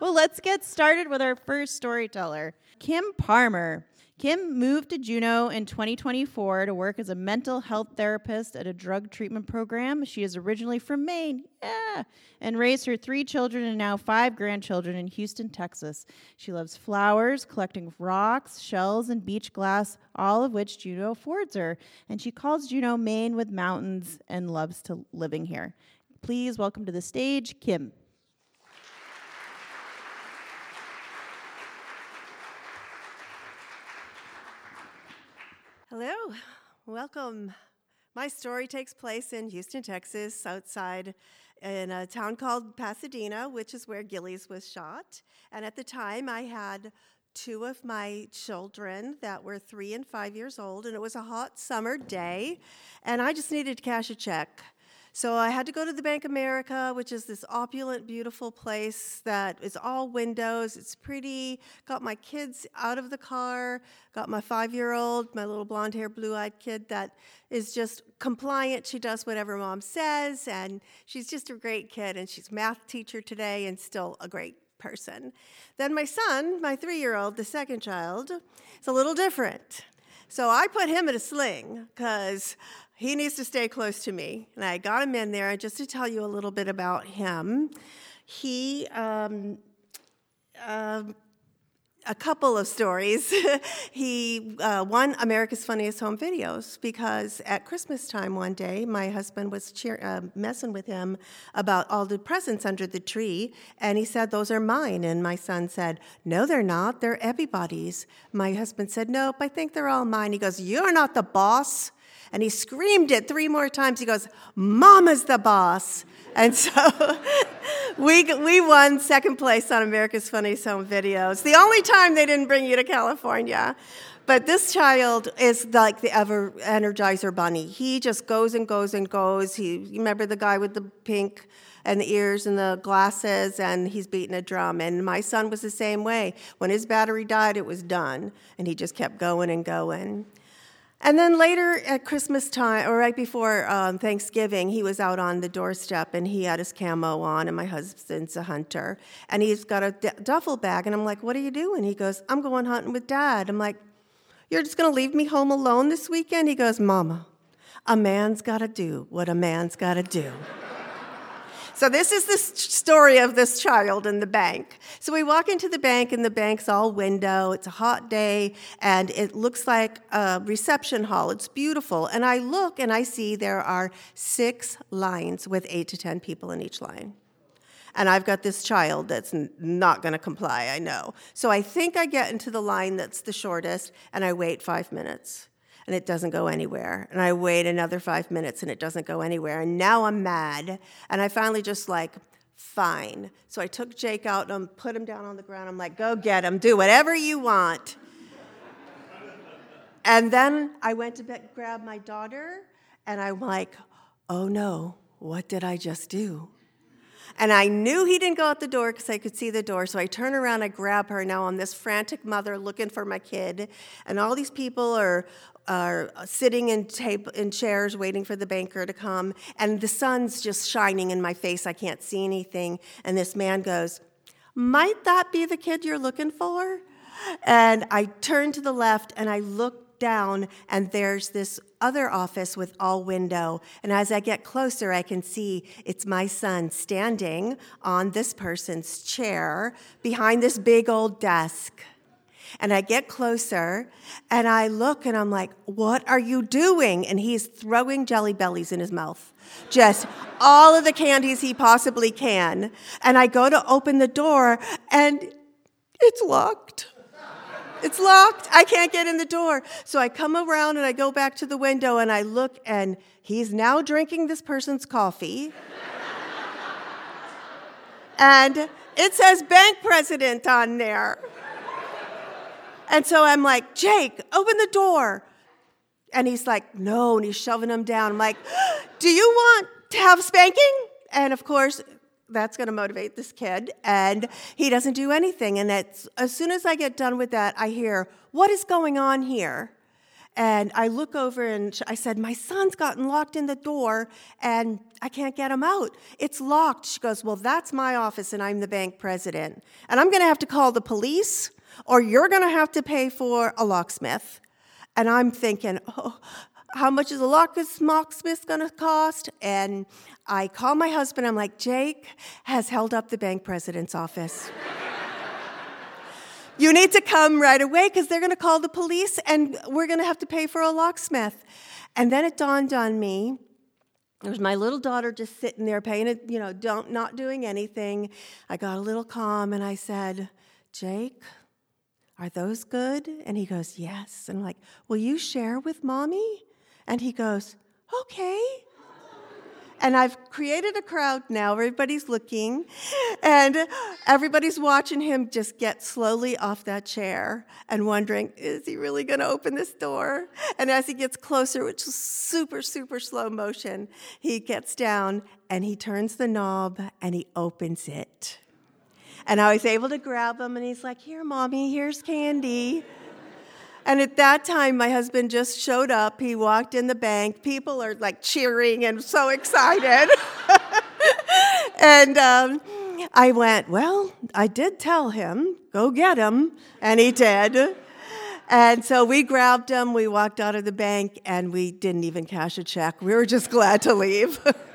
Well, let's get started with our first storyteller, Kim Parmer. Kim moved to Juneau in 2024 to work as a mental health therapist at a drug treatment program. She is originally from Maine, and raised her 3 children and now 5 grandchildren in Houston, Texas. She loves flowers, collecting rocks, shells, and beach glass, all of which Juneau affords her. And she calls Juneau Maine with mountains and loves to living here. Please welcome to the stage, Kim. Hello, welcome. My story takes place in Houston, Texas, outside in a town called Pasadena, which is where Gillies was shot. And at the time, I had 2 of my children that were 3 and 5 years old, and it was a hot summer day, and I just needed to cash a check. So I had to go to the Bank of America, which is this opulent, beautiful place that is all windows. It's pretty. Got my kids out of the car. Got my 5-year-old, my little blonde-haired, blue-eyed kid that is just compliant. She does whatever mom says, and she's just a great kid, and she's a math teacher today and still a great person. Then my son, my 3-year-old, the second child, is a little different. So I put him in a sling because he needs to stay close to me. And I got him in there. And just to tell you a little bit about him, he, a couple of stories. He won America's Funniest Home Videos because at Christmas time one day, my husband was messing with him about all the presents under the tree, and he said, "Those are mine." And my son said, "No, they're not. They're everybody's." My husband said, "Nope, I think they're all mine." He goes, "You're not the boss." And he screamed it 3 more times. He goes, "Mama's the boss." And so we won second place on America's Funniest Home Videos. The only time they didn't bring you to California. But this child is like the Energizer Bunny. He just goes and goes and goes. You remember the guy with the pink and the ears and the glasses, and he's beating a drum. And my son was the same way. When his battery died, it was done. And he just kept going and going. And then later at Christmas time, or right before Thanksgiving, he was out on the doorstep, and he had his camo on, and my husband's a hunter. And he's got a duffel bag, and I'm like, "What are you doing?" He goes, "I'm going hunting with Dad." I'm like, "You're just going to leave me home alone this weekend?" He goes, "Mama, a man's got to do what a man's got to do." So this is the story of this child in the bank. So we walk into the bank, and the bank's all window. It's a hot day, and it looks like a reception hall. It's beautiful. And I look, and I see there are 6 lines with 8 to 10 people in each line. And I've got this child that's not going to comply, I know. So I think I get into the line that's the shortest, and I wait 5 minutes. And it doesn't go anywhere. And I wait another 5 minutes, and it doesn't go anywhere. And now I'm mad. And I finally just like, fine. So I took Jake out and put him down on the ground. I'm like, "Go get him. Do whatever you want." And then I went to grab my daughter, and I'm like, "Oh no, what did I just do?" And I knew he didn't go out the door because I could see the door. So I turn around, I grab her. Now I'm this frantic mother looking for my kid. And all these people are sitting in chairs waiting for the banker to come. And the sun's just shining in my face. I can't see anything. And this man goes, "Might that be the kid you're looking for?" And I turn to the left, and I look down, and there's this other office with all window. And as I get closer, I can see it's my son standing on this person's chair behind this big old desk. And I get closer, and I look, and I'm like, "What are you doing?" And he's throwing Jelly Bellies in his mouth. Just all of the candies he possibly can. And I go to open the door, and it's locked. It's locked. I can't get in the door. So I come around, and I go back to the window, and I look, and he's now drinking this person's coffee. And it says bank president on there. And so I'm like, "Jake, open the door." And he's like, "No," and he's shoving him down. I'm like, "Do you want to have spanking?" And of course, that's going to motivate this kid, and he doesn't do anything. And as soon as I get done with that, I hear, "What is going on here?" And I look over and I said, my son's gotten locked in the door and I can't get him out. It's locked. She goes, well, that's my office and I'm the bank president. And I'm going to have to call the police or you're going to have to pay for a locksmith. And I'm thinking, oh, how much is a locksmith going to cost? And I call my husband. I'm like, Jake has held up the bank president's office. You need to come right away because they're going to call the police and we're going to have to pay for a locksmith. And then it dawned on me. There was my little daughter just sitting there paying it, not doing anything. I got a little calm and I said, Jake, are those good? And he goes, yes. And I'm like, will you share with Mommy? And he goes, okay. And I've created a crowd now. Everybody's looking. And everybody's watching him just get slowly off that chair and wondering, is he really going to open this door? And as he gets closer, which is super, super slow motion, he gets down and he turns the knob and he opens it. And I was able to grab him and he's like, here, Mommy, here's candy. And at that time, my husband just showed up. He walked in the bank. People are like cheering and so excited. And I went, well, I did tell him, go get him. And he did. And so we grabbed him. We walked out of the bank and we didn't even cash a check. We were just glad to leave.